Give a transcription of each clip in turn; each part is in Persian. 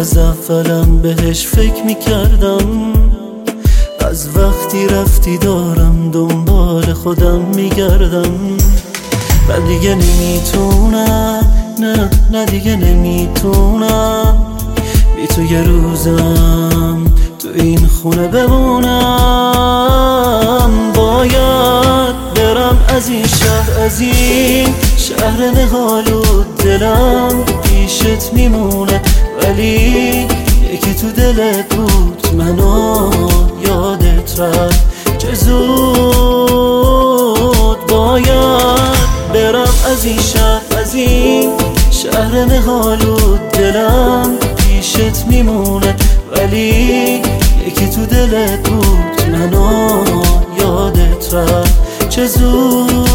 از اولم بهش فکر میکردم، از وقتی رفتی دارم دنبال خودم میگردم. من دیگه نمیتونم، نه دیگه نمیتونم بی تو یه روزم تو این خونه بمونم. باید برم از این شهر، از این شهر نهالو، دلم پیشت میمونه ولی یکی تو دلت بود منو یادت رفت چه زود. باید برم از این شهر، از این شهر نهالو، دلم پیشت میمونه ولی یکی تو دلت بود منو یادت رفت چه زود.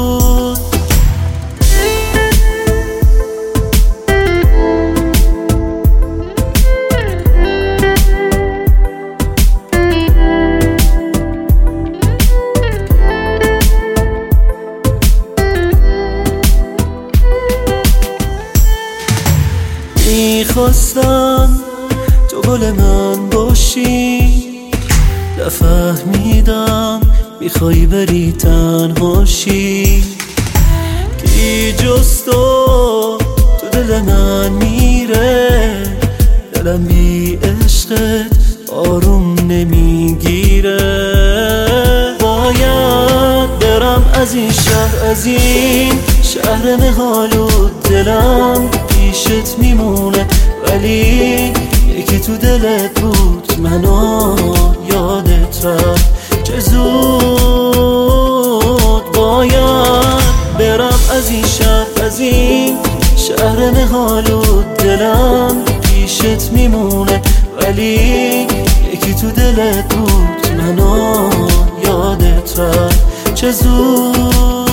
میخواستم تو گل من باشی، نفهمیدم میخوای بری تنهاشی. کی جز تو دل من میره، دلم بی عشقت آروم نمیگیره. باید برم از این شهر، از این شهر نهالو، دلم پیشت میمونه ولی یکی تو دلت بود منو یادت رفت چه زود. باید برم از این شهر، از این شهر نهالو، دلم پیشت میمونه ولی یکی تو دلت بود منو یادت رفت چه زود.